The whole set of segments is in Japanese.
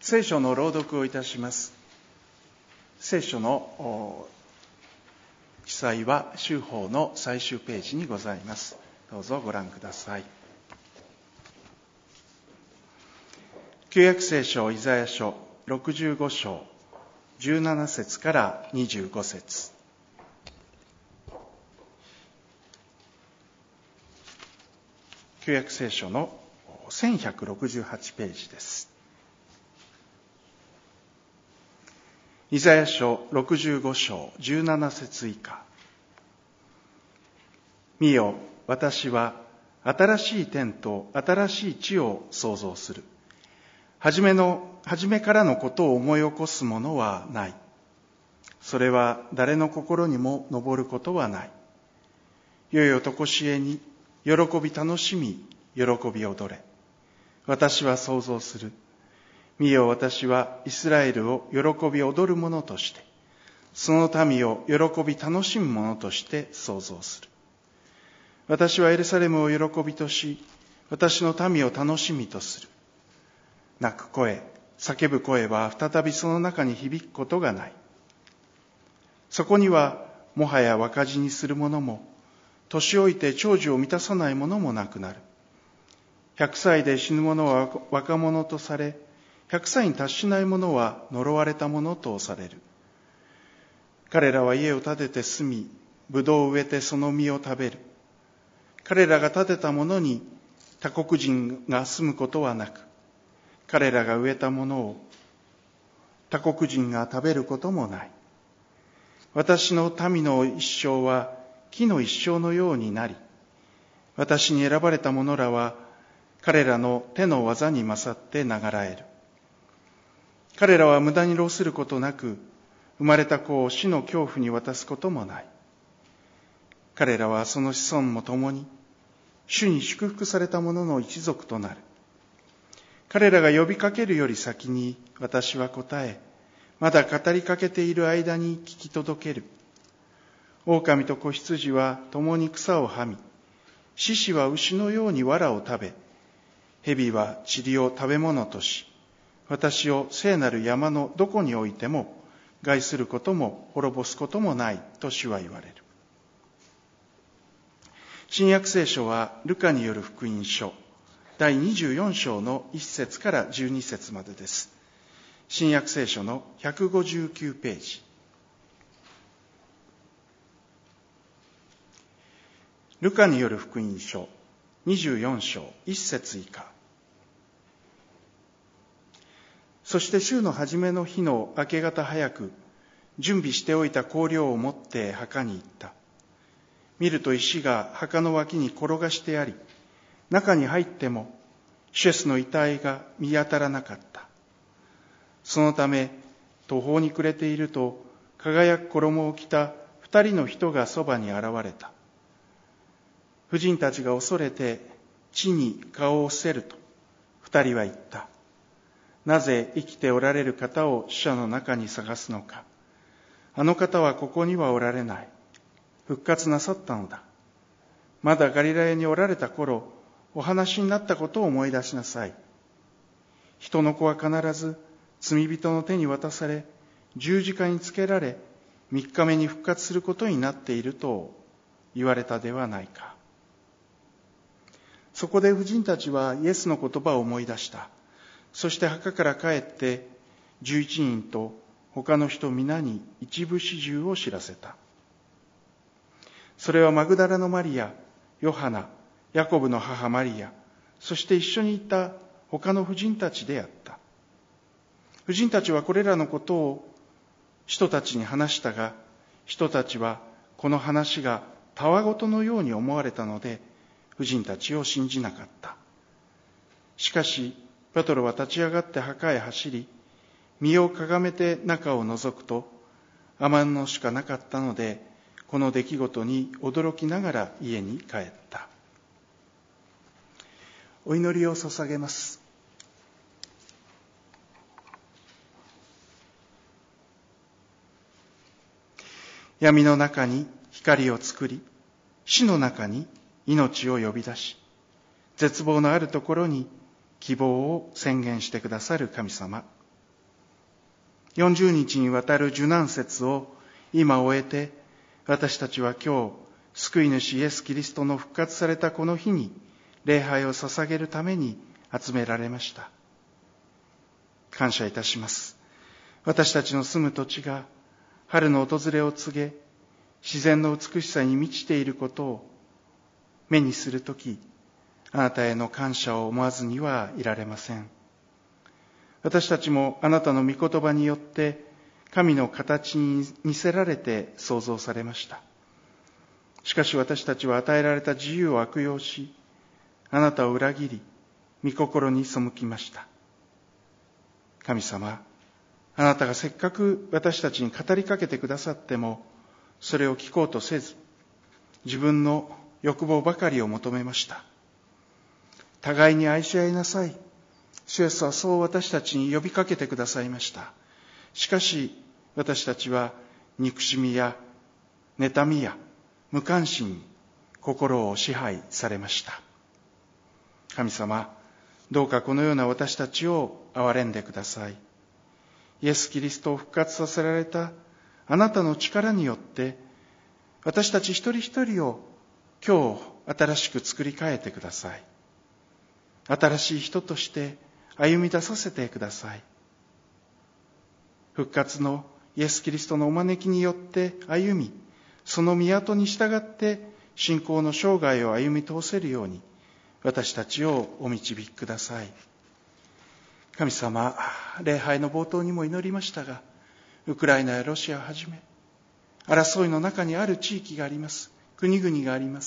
聖書の朗読をいたします。聖書の記載は修法の最終ページにございます。どうぞご覧ください。旧約聖書イザヤ書65章17節から25節。旧約聖書の1168ページです。イザヤ書65章17節以下。見よ、私は新しい天と新しい地を創造する。初めからのことを思い起こすものはない。それは誰の心にも上ることはない。よいおとこしえに喜び楽しみ、喜び踊れ。私は創造する。見よ、私はイスラエルを喜び踊る者として、その民を喜び楽しむ者として創造する。私はエルサレムを喜びとし、私の民を楽しみとする。泣く声、叫ぶ声は再びその中に響くことがない。そこにはもはや若死にする者も、年老いて長寿を満たさない者もなくなる。100歳で死ぬ者は若者とされ、100歳に達しない者は呪われた者とされる。彼らは家を建てて住み、ぶどうを植えてその実を食べる。彼らが建てたものに他国人が住むことはなく、彼らが植えたものを他国人が食べることもない。私の民の一生は木の一生のようになり、私に選ばれた者らは彼らの手の技に勝って流らえる。彼らは無駄に労することなく、生まれた子を死の恐怖に渡すこともない。彼らはその子孫も共に、主に祝福された者の一族となる。彼らが呼びかけるより先に私は答え、まだ語りかけている間に聞き届ける。狼と子羊は共に草をはみ、獅子は牛のように藁を食べ、蛇は塵を食べ物とし、私を聖なる山のどこにおいても害することも滅ぼすこともないと主は言われる。新約聖書はルカによる福音書第24章の1節から12節までです。新約聖書の159ページ。ルカによる福音書24章1節以下。そして週の初めの日の明け方早く、準備しておいた香料を持って墓に行った。見ると石が墓の脇に転がしてあり、中に入っても主イエスの遺体が見当たらなかった。そのため途方に暮れていると、輝く衣を着た2人の人がそばに現れた。婦人たちが恐れて地に顔を伏せると、2人は言った。なぜ生きておられる方を死者の中に探すのか。あの方はここにはおられない。復活なさったのだ。まだガリラヤにおられた頃、お話になったことを思い出しなさい。人の子は必ず罪人の手に渡され、十字架につけられ、3日目に復活することになっていると言われたではないか。そこで婦人たちはイエスの言葉を思い出した。そして墓から帰って11人と他の人皆に一部始終を知らせた。それはマグダラのマリア、ヨハナ、ヤコブの母マリア、そして一緒にいた他の婦人たちであった。婦人たちはこれらのことを人たちに話したが、人たちはこの話がたわごとのように思われたので、婦人たちを信じなかった。しかしペトロは立ち上がって墓へ走り、身をかがめて中を覗くと、雨布しかなかったので、この出来事に驚きながら家に帰った。お祈りを捧げます。闇の中に光を作り、死の中に命を呼び出し、絶望のあるところに希望を宣言してくださる神様、 40日にわたる受難節を今終えて、私たちは今日、救い主イエス・キリストの復活されたこの日に礼拝を捧げるために集められました。感謝いたします。私たちの住む土地が春の訪れを告げ、自然の美しさに満ちていることを目にするとき、あなたへの感謝を思わずにはいられません。私たちもあなたの御言葉によって神の形に似せられて創造されました。しかし私たちは与えられた自由を悪用し、あなたを裏切り、御心に背きました。神様、あなたがせっかく私たちに語りかけてくださっても、それを聞こうとせず、自分の欲望ばかりを求めました。互いに愛し合いなさい。主イエスはそう私たちに呼びかけてくださいました。しかし私たちは憎しみや妬みや無関心に心を支配されました。神様、どうかこのような私たちを憐れんでください。イエス・キリストを復活させられたあなたの力によって私たち一人一人を今日新しく作り変えてください。新しい人として歩み出させてください。復活のイエス・キリストのお招きによって歩み、その御業に従って信仰の生涯を歩み通せるように私たちをお導きください。神様、礼拝の冒頭にも祈りましたが、ウクライナやロシアをはじめ争いの中にある地域があります。国々があります。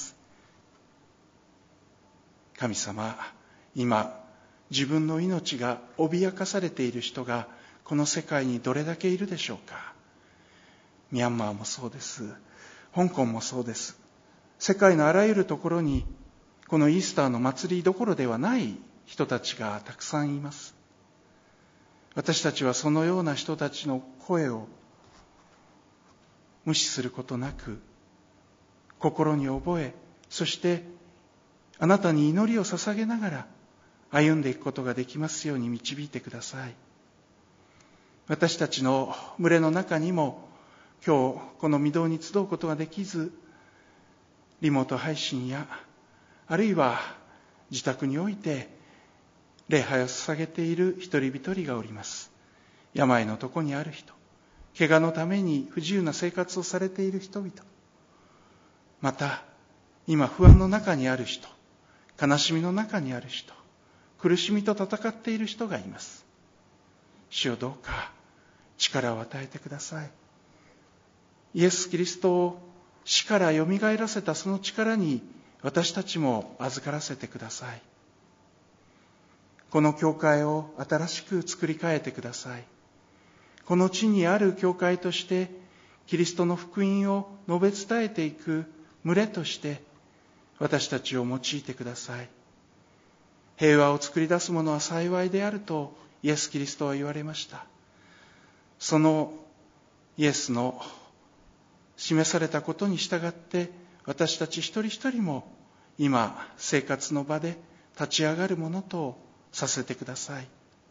神様、今自分の命が脅かされている人がこの世界にどれだけいるでしょうか。ミャンマーもそうです。香港もそうです。世界のあらゆるところにこのイースターの祭りどころではない人たちがたくさんいます。私たちはそのような人たちの声を無視することなく、心に覚え、そしてあなたに祈りを捧げながら歩んでいくことができますように導いてください。私たちの群れの中にも今日この御堂に集うことができず、リモート配信やあるいは自宅において礼拝を捧げている一人一人がおります。病の床にある人、怪我のために不自由な生活をされている人々、また今不安の中にある人、悲しみの中にある人、苦しみと戦っている人がいます。主よ、どうか力を与えてください。イエス・キリストを死からよみがえらせたその力に私たちも預からせてください。この教会を新しく作り変えてください。この地にある教会としてキリストの福音を述べ伝えていく群れとして私たちを用いてください。平和を作り出す者は幸いであるとイエス・キリストは言われました。そのイエスの示されたことに従って私たち一人一人も今生活の場で立ち上がるものとさせてください。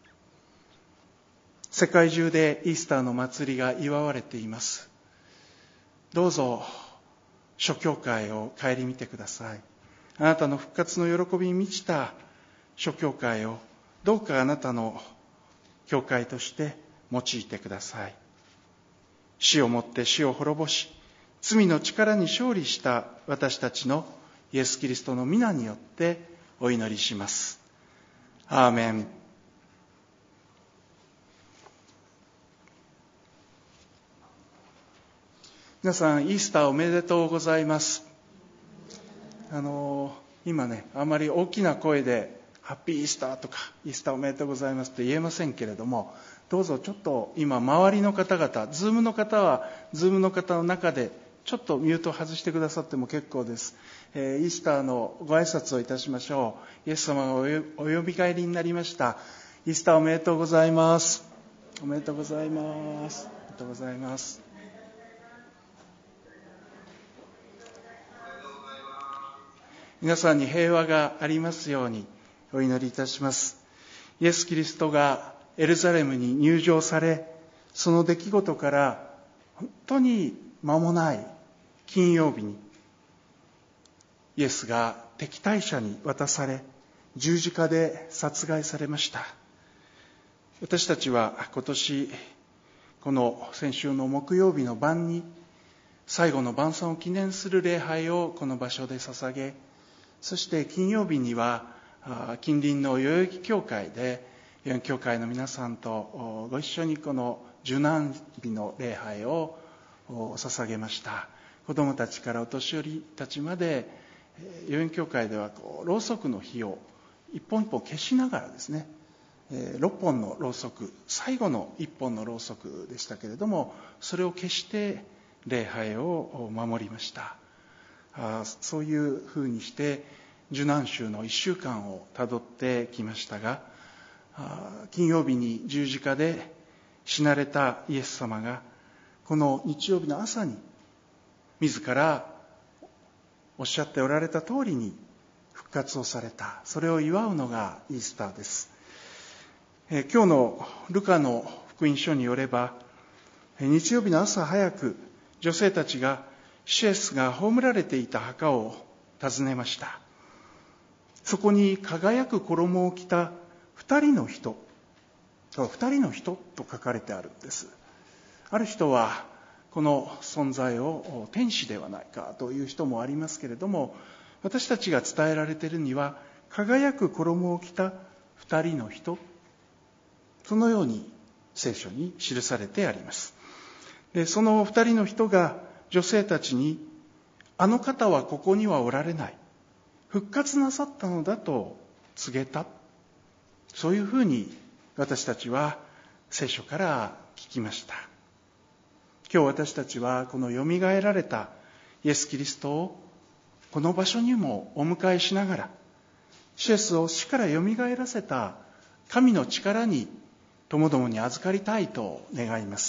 世界中でイースターの祭りが祝われています。どうぞ諸教会を顧みてください。あなたの復活の喜びに満ちた諸教会をどうかあなたの教会として用いてください。死をもって死を滅ぼし、罪の力に勝利した私たちのイエス・キリストの皆によってお祈りします。アーメン。皆さん、イースターおめでとうございます。今ね、あまり大きな声でハッピーイースターとかイースターおめでとうございますと言えませんけれども、どうぞちょっと今周りの方々、ズームの方はズームの方の中でちょっとミュートを外してくださっても結構です。イースターのご挨拶をいたしましょう。イエス様がお呼び帰りになりました。イースターおめでとうございます。おめでとうございます。おめでとうございます。皆さんに平和がありますようにお祈りいたします。イエス・キリストがエルサレムに入場され、 その出来事から本当に間もない金曜日に、イエスが敵対者に渡され、十字架で殺害されました。私たちは今年、この先週の木曜日の晩に、最後の晩餐を記念する礼拝をこの場所で捧げ、そして金曜日には近隣の代々木教会で、代々木教会の皆さんとご一緒にこの受難日の礼拝を捧げました。子どもたちからお年寄りたちまで、代々木教会ではろうそくの火を一本一本消しながらですね、6本のろうそく、最後の1本のろうそくでしたけれども、それを消して礼拝を守りました。そういうふうにして受難週の1週間をたどってきましたが、金曜日に十字架で死なれたイエス様が、この日曜日の朝に自らおっしゃっておられた通りに復活をされた。それを祝うのがイースターです。今日のルカの福音書によれば、日曜日の朝早く、女性たちがシエスが葬られていた墓を訪ねました。そこに輝く衣を着た二人の人と書かれてあるんです。ある人はこの存在を天使ではないかという人もありますけれども、私たちが伝えられているには、輝く衣を着た二人の人、そのように聖書に記されてあります。で、その二人の人が女性たちに、あの方はここにはおられない、復活なさったのだと告げた。そういうふうに私たちは聖書から聞きました。今日私たちはこのよみがえられたイエス・キリストをこの場所にもお迎えしながら、イエスを死からよみがえらせた神の力にともどもに預かりたいと願います。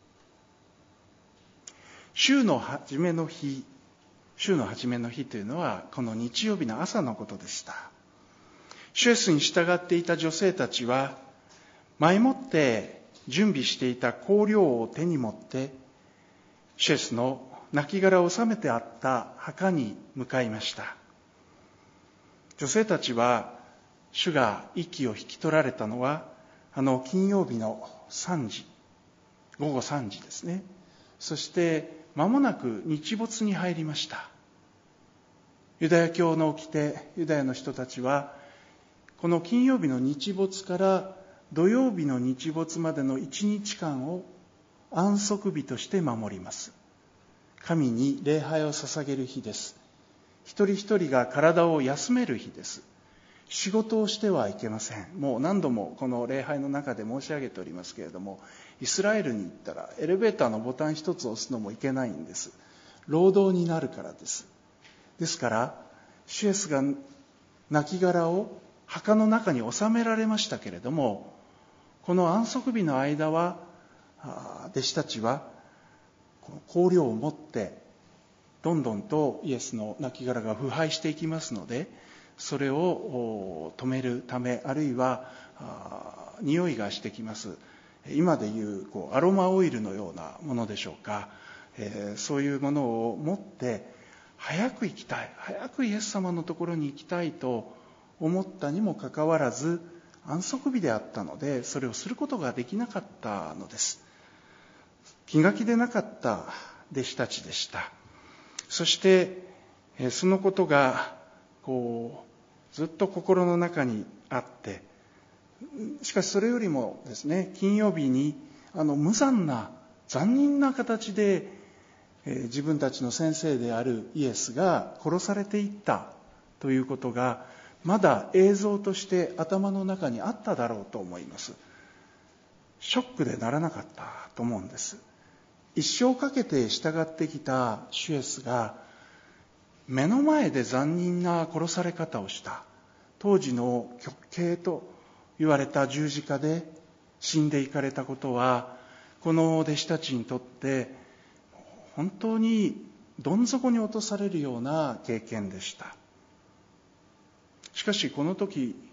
週の初めの日というのはこの日曜日の朝のことでした。イエスに従っていた女性たちは、前もって準備していた香料を手に持ってイエスの亡骸を収めてあった墓に向かいました。女性たちは主が息を引き取られたのは金曜日の午後3時ですね。そして間もなく日没に入りました。ユダヤ教の掟、ユダヤの人たちはこの金曜日の日没から土曜日の日没までの1日間を安息日として守ります。神に礼拝を捧げる日です。一人一人が体を休める日です。仕事をしてはいけません。もう何度もこの礼拝の中で申し上げておりますけれども、イスラエルに行ったらエレベーターのボタン一つ押すのもいけないんです。労働になるからです。ですからイエスが亡骸を墓の中に収められましたけれども、この安息日の間は弟子たちは香料を持ってどんどんとイエスの亡骸が腐敗していきますので、それを止めるため、あるいは匂いがしてきます、今でいうアロマオイルのようなものでしょうか、そういうものを持って早く行きたい、早くイエス様のところに行きたいと思ったにもかかわらず、安息日であったのでそれをすることができなかったのです。気が気でなかった弟子たちでした。そしてそのことがずっと心の中にあって、しかしそれよりもですね、金曜日に無残な残忍な形で自分たちの先生であるイエスが殺されていったということがまだ映像として頭の中にあっただろうと思います。ショックでならなかったと思うんです。一生かけて従ってきたイエスが目の前で残忍な殺され方をした、当時の極刑と言われた十字架で死んでいかれたことは、この弟子たちにとって本当にどん底に落とされるような経験でした。しかしこの時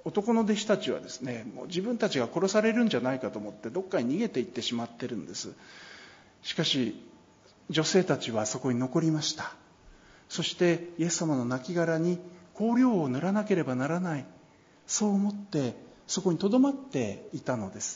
男の弟子たちはですね、もう自分たちが殺されるんじゃないかと思ってどっかに逃げていってしまってるんです。しかし女性たちはそこに残りました。そしてイエス様の亡骸に香料を塗らなければならない、そう思ってそこにとどまっていたのです。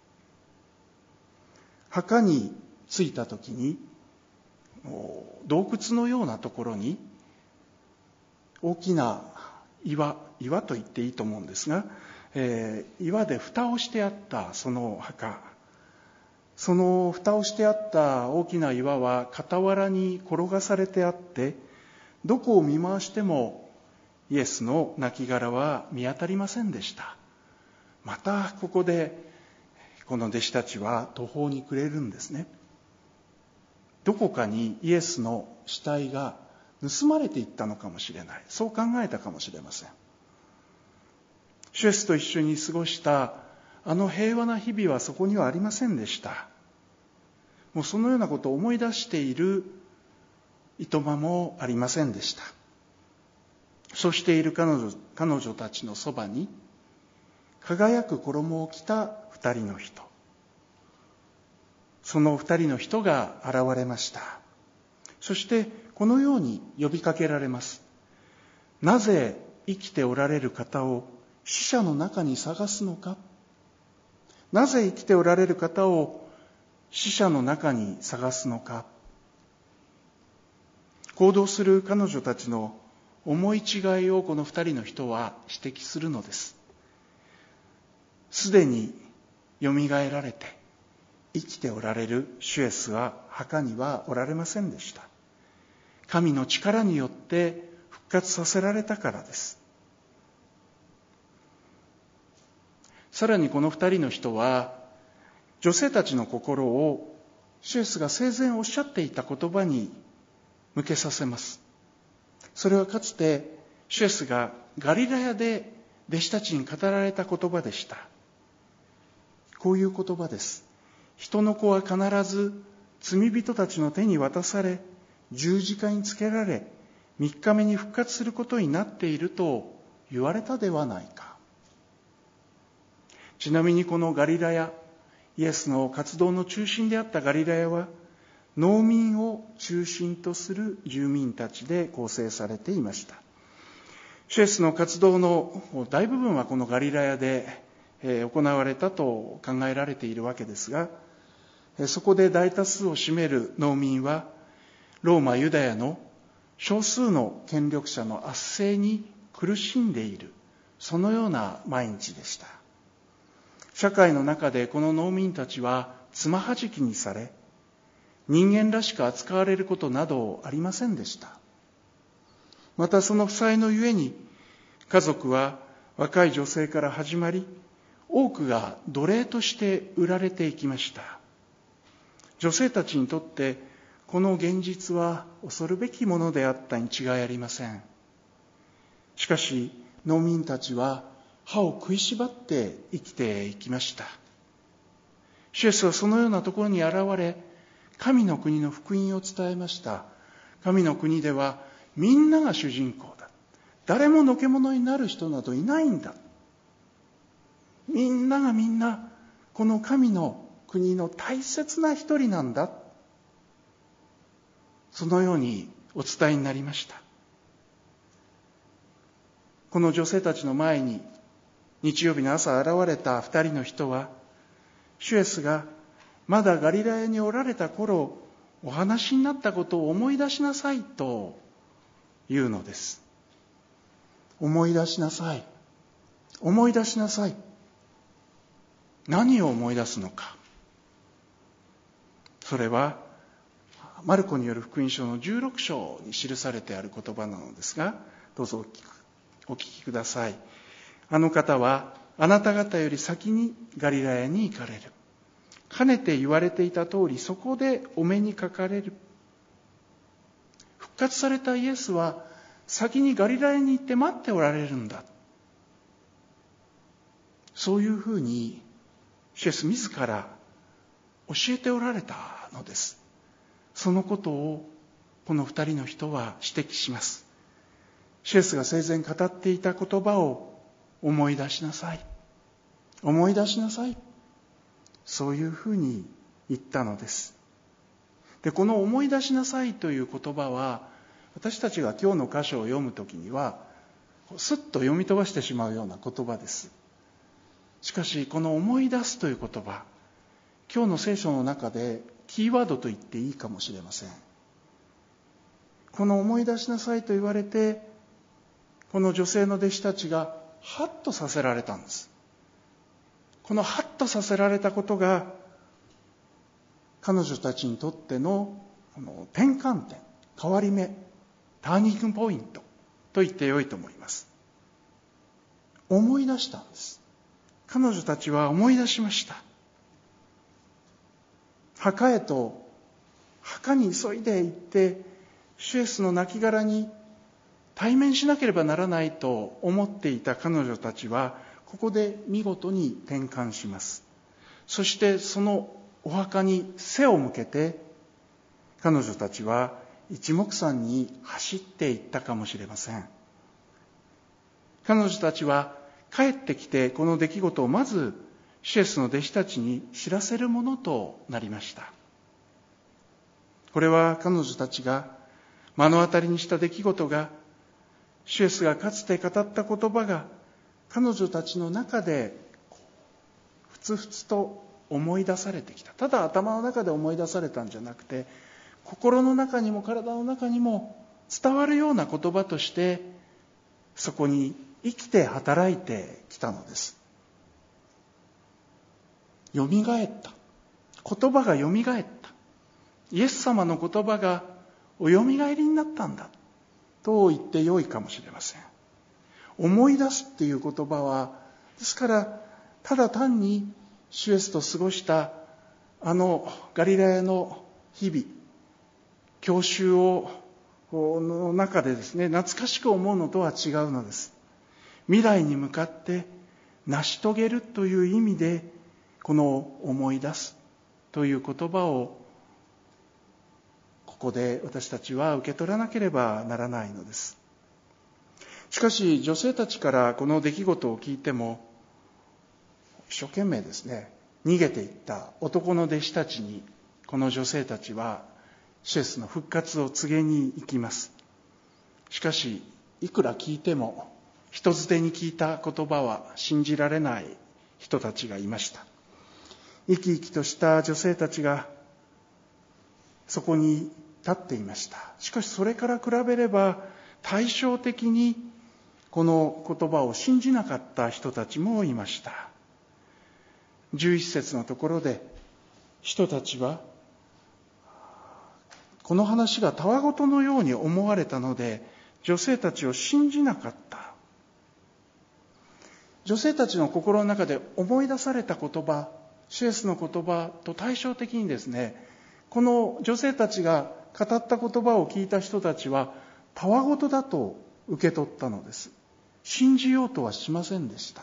墓に着いた時に、洞窟のようなところに大きな岩と言っていいと思うんですが、岩で蓋をしてあったその墓、その蓋をしてあった大きな岩は傍らに転がされてあって、どこを見回してもイエスの亡骸は見当たりませんでした。またここでこの弟子たちは途方に暮れるんですね。どこかにイエスの死体が盗まれていったのかもしれない、そう考えたかもしれません。主イエスと一緒に過ごしたあの平和な日々はそこにはありませんでした。もうそのようなことを思い出しているいとまもありませんでした。そうしている彼女たちのそばに輝く衣を着た二人の人、その二人の人が現れました。そしてこのように呼びかけられます。なぜ生きておられる方を死者の中に探すのか。なぜ生きておられる方を死者の中に探すのか。行動する彼女たちの思い違いをこの二人の人は指摘するのです。すでによみがえられて生きておられる主イエスは墓にはおられませんでした。神の力によって復活させられたからです。さらにこの二人の人は女性たちの心を主イエスが生前おっしゃっていた言葉に向けさせます。それはかつて主イエスがガリラヤで弟子たちに語られた言葉でした。こういう言葉です。人の子は必ず罪人たちの手に渡され、十字架につけられ、3日目に復活することになっていると言われたではないか。ちなみにこのガリラヤ、イエスの活動の中心であったガリラヤは、農民を中心とする住民たちで構成されていました。主イエスの活動の大部分はこのガリラヤで行われたと考えられているわけですが、そこで大多数を占める農民はローマ・ユダヤの少数の権力者の圧政に苦しんでいる、そのような毎日でした。社会の中でこの農民たちはつまはじきにされ、人間らしく扱われることなどありませんでした。またその負債のゆえに、家族は若い女性から始まり、多くが奴隷として売られていきました。女性たちにとってこの現実は恐るべきものであったに違いありません。しかし農民たちは歯を食いしばって生きていきました。主イエスはそのようなところに現れ、神の国の福音を伝えました。神の国ではみんなが主人公だ。誰ものけものになる人などいないんだ。みんながみんなこの神の国の大切な一人なんだ。そのようにお伝えになりました。この女性たちの前に日曜日の朝現れた二人の人は、主イエスがまだガリラヤにおられた頃お話になったことを思い出しなさいと言うのです。思い出しなさい。思い出しなさい。何を思い出すのか。それはマルコによる福音書の16章に記されてある言葉なのですが、どうぞお聞きください。あの方はあなた方より先にガリラヤに行かれる。かねて言われていた通り、そこでお目にかかれる。復活されたイエスは先にガリラヤに行って待っておられるんだ。そういうふうに主イエス自ら教えておられたのです。そのことをこの二人の人は指摘します。主イエスが生前語っていた言葉を思い出しなさい。思い出しなさい。そういうふうに言ったのです。で、この思い出しなさいという言葉は、私たちが今日の箇所を読むときには、すっと読み飛ばしてしまうような言葉です。しかし、この思い出すという言葉、今日の聖書の中でキーワードと言っていいかもしれません。この思い出しなさいと言われて、この女性の弟子たちがハッとさせられたんです。このハッとさせられたことが、彼女たちにとっての転換点、変わり目、ターニングポイントと言ってよいと思います。思い出したんです。彼女たちは思い出しました。墓に急いで行って、主イエスの亡骸に対面しなければならないと思っていた彼女たちは、ここで見事に転換します。そしてそのお墓に背を向けて、彼女たちは一目散に走っていったかもしれません。彼女たちは帰ってきて、この出来事をまず主イエスの弟子たちに知らせるものとなりました。これは彼女たちが目の当たりにした出来事が、主イエスがかつて語った言葉が彼女たちの中でふつふつと思い出されてきた。ただ頭の中で思い出されたんじゃなくて、心の中にも体の中にも伝わるような言葉として、そこに生きて働いてきたのです。よみがえった。言葉がよみがえった。イエス様の言葉がおよみがえりになったんだと言ってよいかもしれません。思い出すっていう言葉は、ですからただ単に主イエスと過ごしたガリラヤの日々、郷愁の中でですね、懐かしく思うのとは違うのです。未来に向かって成し遂げるという意味で、この思い出すという言葉をここで私たちは受け取らなければならないのです。しかし女性たちからこの出来事を聞いても、一生懸命ですね、逃げていった男の弟子たちに、この女性たちは主イエスの復活を告げに行きます。しかしいくら聞いても、人づてに聞いた言葉は信じられない人たちがいました。生き生きとした女性たちがそこに立っていました。しかしそれから比べれば、対照的にこの言葉を信じなかった人たちもいました。11節のところで、人たちはこの話がたわごとのように思われたので、女性たちを信じなかった。女性たちの心の中で思い出された言葉、主イエスの言葉と対照的にですね、この女性たちが語った言葉を聞いた人たちはたわごとだと受け取ったのです。信じようとはしませんでした。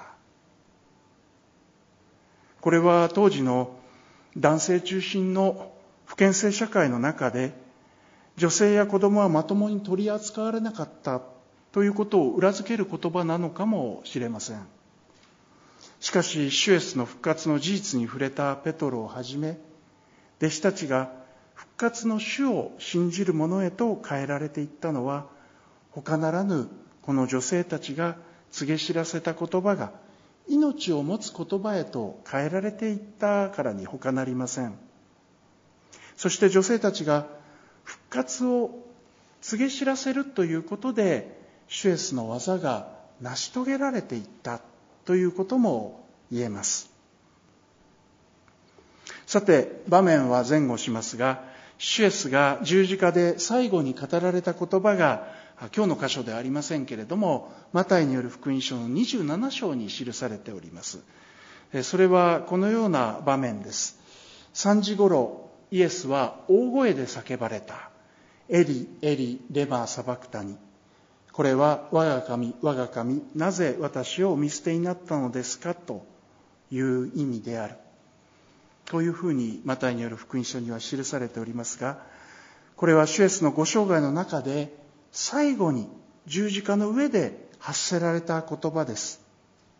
これは当時の男性中心の父権制社会の中で、女性や子供はまともに取り扱われなかったということを裏付ける言葉なのかもしれません。しかし主イエスの復活の事実に触れたペトロをはじめ、弟子たちが復活の主を信じる者へと変えられていったのは、他ならぬこの女性たちが告げ知らせた言葉が命を持つ言葉へと変えられていったからに他なりません。そして女性たちが復活を告げ知らせるということで、主イエスの技が成し遂げられていったということも言えます。さて、場面は前後しますが、主イエスが十字架で最後に語られた言葉が今日の箇所ではありませんけれども、マタイによる福音書の27章に記されております。それはこのような場面です。3時ごろ、イエスは大声で叫ばれた。エリ、エリ、レマサバクタニ。これは我が神、我が神、なぜ私をお見捨てになったのですかという意味である。こういうふうにマタイによる福音書には記されておりますが、これは主イエスのご生涯の中で最後に十字架の上で発せられた言葉です。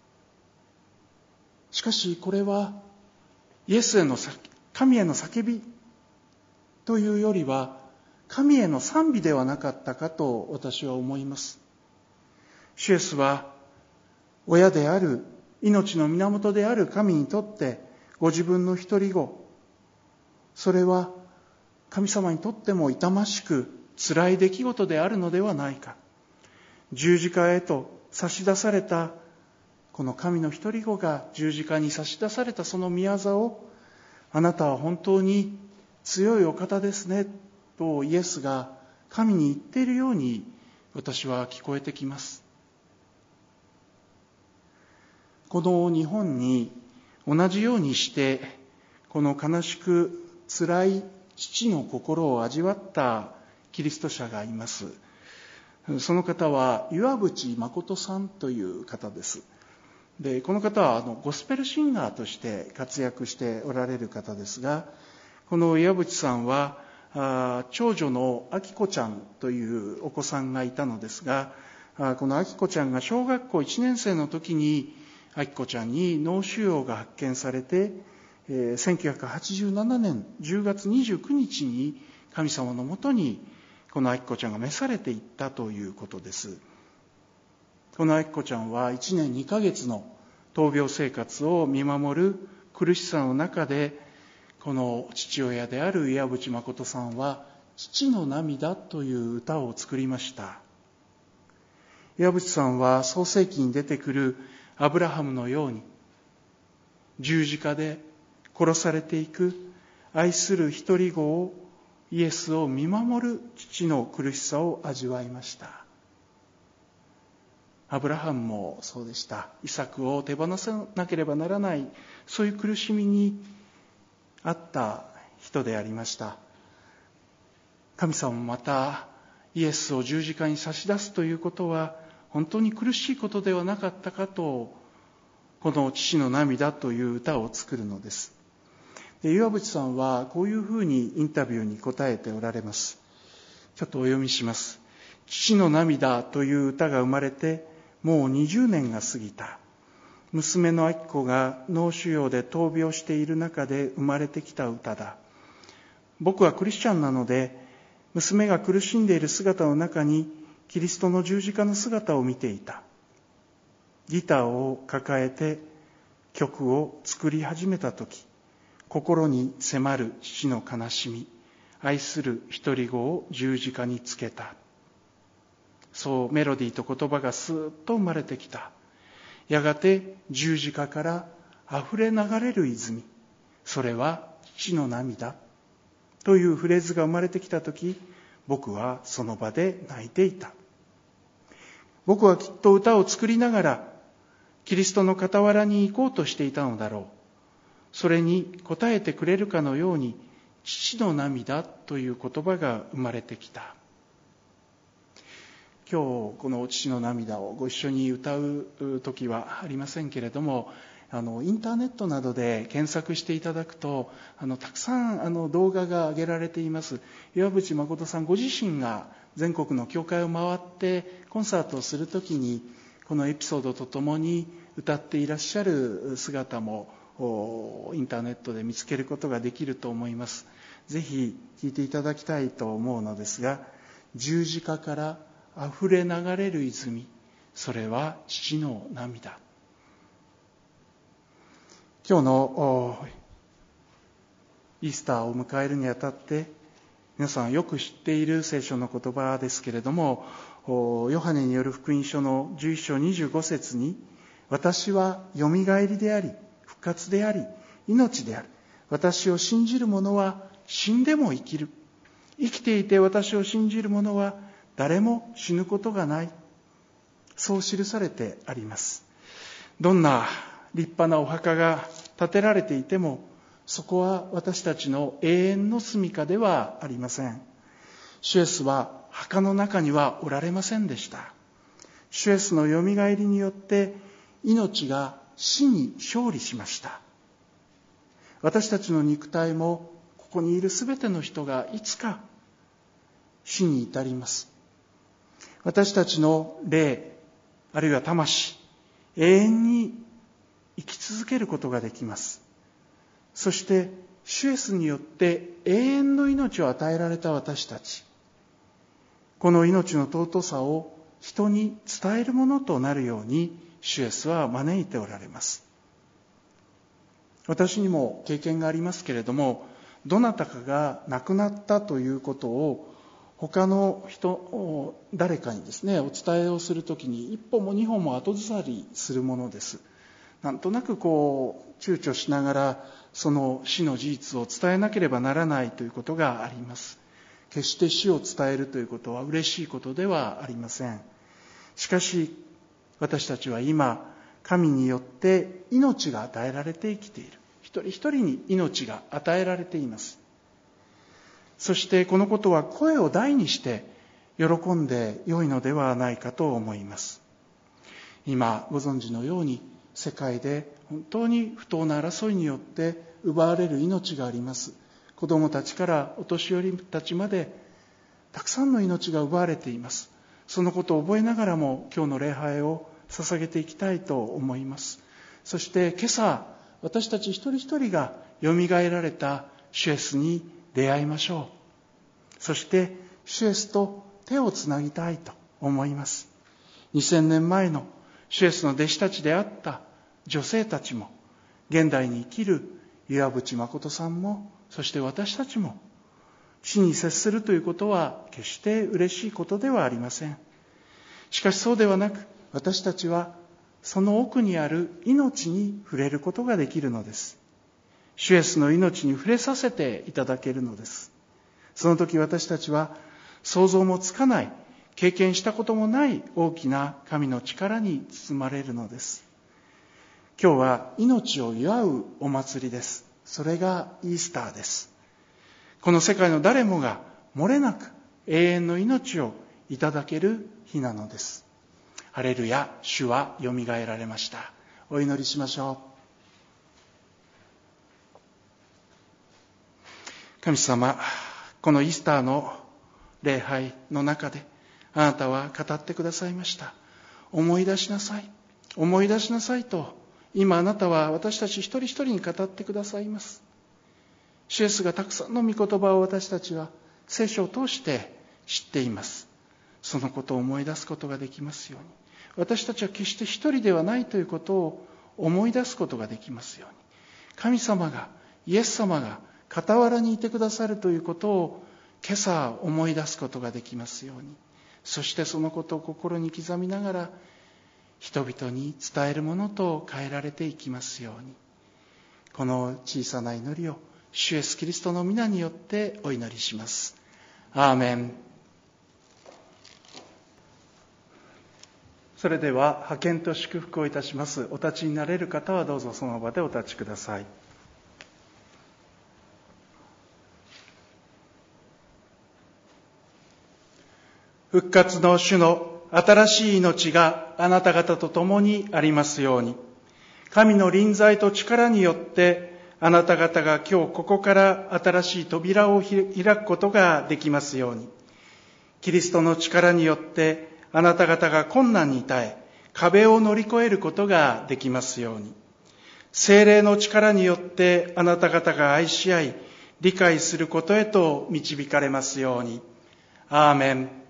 しかしこれはイエスへの神への叫びというよりは神への賛美ではなかったかと私は思います。主イエスは親である命の源である神にとってご自分の一人子、それは神様にとっても痛ましく辛い出来事であるのではないか。十字架へと差し出されたこの神の一人子が十字架に差し出されたその御業を、あなたは本当に強いお方ですねとイエスが神に言っているように私は聞こえてきます。この日本に同じようにしてこの悲しく辛い父の心を味わったキリスト者がいます。その方は岩渕誠さんという方です。で、この方はゴスペルシンガーとして活躍しておられる方ですが、この岩渕さんは長女の明子ちゃんというお子さんがいたのですが、この明子ちゃんが小学校1年生の時に明子ちゃんに脳腫瘍が発見されて、1987年10月29日に神様のもとにこの明子ちゃんが召されていったということです。この明子ちゃんは1年2ヶ月の闘病生活を見守る苦しさの中で、この父親である岩渕誠さんは父の涙という歌を作りました。岩渕さんは創世記に出てくるアブラハムのように十字架で殺されていく愛する一人子を、イエスを見守る父の苦しさを味わいました。アブラハムもそうでした。イサクを手放さなければならない、そういう苦しみにあった人でありました。神様もまたイエスを十字架に差し出すということは本当に苦しいことではなかったかと、この父の涙という歌を作るのです。で、岩渕さんはこういうふうにインタビューに答えておられます。ちょっとお読みします。父の涙という歌が生まれてもう20年が過ぎた。娘の明子が脳腫瘍で闘病している中で生まれてきた歌だ。僕はクリスチャンなので、娘が苦しんでいる姿の中にキリストの十字架の姿を見ていた。ギターを抱えて曲を作り始めたとき、心に迫る父の悲しみ、愛する一人子を十字架につけた。そうメロディーと言葉がスーッと生まれてきた。やがて十字架から溢れ流れる泉、それは父の涙というフレーズが生まれてきたとき、僕はその場で泣いていた。僕はきっと歌を作りながらキリストの傍らに行こうとしていたのだろう。それに応えてくれるかのように、父の涙という言葉が生まれてきた。今日この父の涙をご一緒に歌う時はありませんけれども、インターネットなどで検索していただくとたくさん動画が上げられています。岩渕誠さんご自身が全国の教会を回ってコンサートをするときにこのエピソードとともに歌っていらっしゃる姿もインターネットで見つけることができると思います。ぜひ聴いていただきたいと思うのですが、十字架から溢れ流れる泉、それは父の涙。今日のイースターを迎えるにあたって皆さんよく知っている聖書の言葉ですけれども、ヨハネによる福音書の11章25節に、私はよみがえりであり復活であり命である。私を信じる者は死んでも生きる。生きていて私を信じる者は誰も死ぬことがない。そう記されてあります。どんな立派なお墓が建てられていても、そこは私たちの永遠の住処ではありません。主イエスは墓の中にはおられませんでした。主イエスのよみがえりによって命が死に勝利しました。私たちの肉体もここにいるすべての人がいつか死に至ります。私たちの霊、あるいは魂、永遠に生き続けることができます。そして主イエスによって永遠の命を与えられた私たち、この命の尊さを人に伝えるものとなるように主イエスは招いておられます。私にも経験がありますけれども、どなたかが亡くなったということを他の人、誰かにですね、お伝えをするときに一歩も二歩も後ずさりするものです。なんとなく躊躇しながらその死の事実を伝えなければならないということがあります。決して死を伝えるということは嬉しいことではありません。しかし私たちは今、神によって命が与えられて生きている。一人一人に命が与えられています。そしてこのことは声を大にして喜んで良いのではないかと思います。今ご存知のように世界で本当に不当な争いによって奪われる命があります。子どもたちからお年寄りたちまでたくさんの命が奪われています。そのことを覚えながらも今日の礼拝を捧げていきたいと思います。そして今朝私たち一人一人がよみがえられた主イエスに出会いましょう。そして主イエスと手をつなぎたいと思います。2000年前の主イエスの弟子たちであった女性たちも、現代に生きる岩渕誠さんも、そして私たちも、死に接するということは決して嬉しいことではありません。しかしそうではなく、私たちはその奥にある命に触れることができるのです。主イエスの命に触れさせていただけるのです。その時私たちは想像もつかない、経験したこともない大きな神の力に包まれるのです。今日は命を祝うお祭りです。それがイースターです。この世界の誰もが漏れなく永遠の命をいただける日なのです。ハレルヤ、主はよみがえられました。お祈りしましょう。神様、このイースターの礼拝の中であなたは語ってくださいました。思い出しなさい、思い出しなさいと今あなたは私たち一人一人に語ってくださいます。主イエスがたくさんの御言葉を私たちは聖書を通して知っています。そのことを思い出すことができますように、私たちは決して一人ではないということを思い出すことができますように、神様が、イエス様が傍らにいてくださるということを今朝思い出すことができますように、そしてそのことを心に刻みながら人々に伝えるものと変えられていきますように、この小さな祈りを主イエスキリストの皆によってお祈りします。アーメン。それでは派遣と祝福をいたします。お立ちになれる方はどうぞその場でお立ちください。復活の主の新しい命があなた方と共にありますように、神の臨在と力によってあなた方が今日ここから新しい扉を開くことができますように、キリストの力によってあなた方が困難に耐え壁を乗り越えることができますように、聖霊の力によってあなた方が愛し合い理解することへと導かれますように。アーメン。